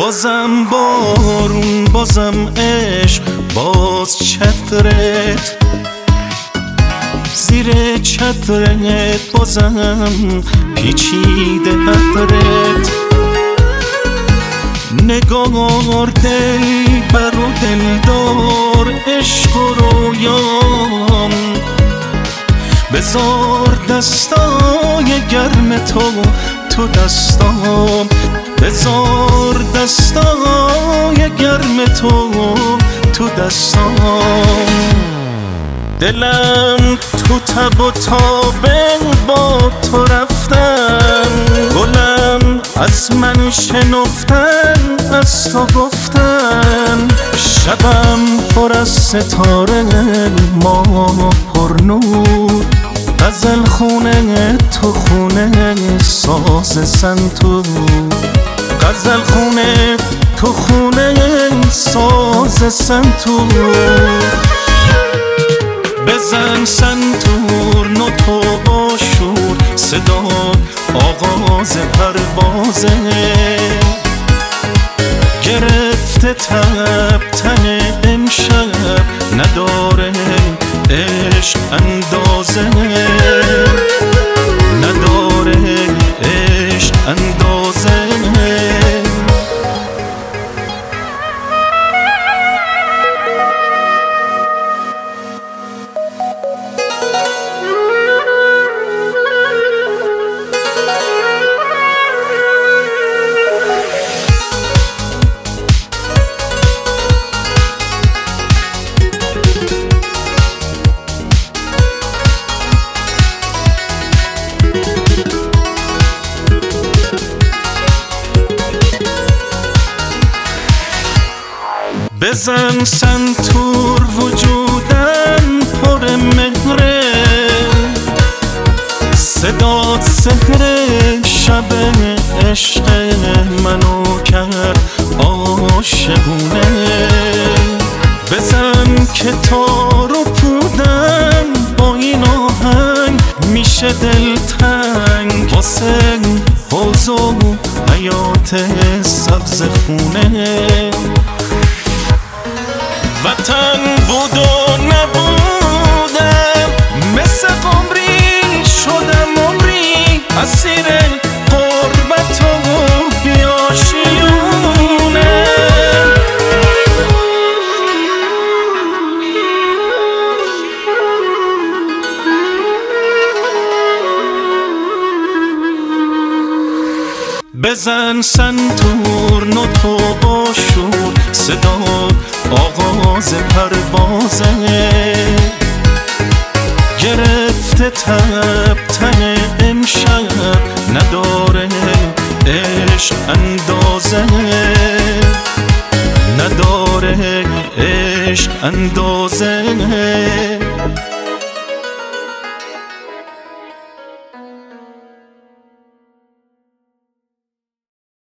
بازم بارون، بازم عشق، باز چترت زیر چترت، بازم پیچیده عطرت. نگار دل بر و دلدار، عشق و رویام، بذار دستای گرم تو دستام، بذار دستای گرم تو دستام. دلم تو تب و تابه با تو رفتن، گلم از من شنفتن، از تو گفتن. شبم پر از ستاره، ماه پر نور، غزل خونه تو خونه، ساز سنتور. غزل خونه تو خونه، ساز سنتور. بزن سنتور نوتو آشور، صدا آغاز پروازه. گرفته تب تن امشب، نداره عشق اندازه، نداره عشق اندازه. بزن سنتور وجودم پر مهره، صدات سحر شب عشق منو کرد عاشقونه. بزن که تار و پودم با این آهنگ، میشه دلتنگ واسه حوض و حیات سبز خونه. وطن بود و نبودم، مثل قمری شدم عمری، اسیر غربت و بیاشیونه. بزن سنتور نوتو آشور، صدا آغاز پروازه. گرفته تب تن امشب، نداره عشق اندازه، نداره عشق اندازه.